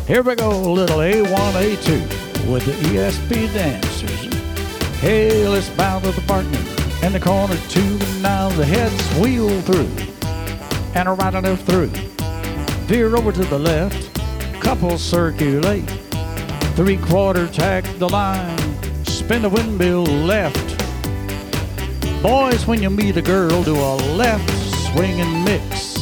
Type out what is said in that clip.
Here we go, little A1, A2 with the ESP dancers. Hey, let's bow to the partner in the corner two, and now the heads wheel through and are right enough through. Veer over to the left, couple circulate, 3/4 tack the line, spin the windmill left. Boys, when you meet a girl, do a left swing and mix.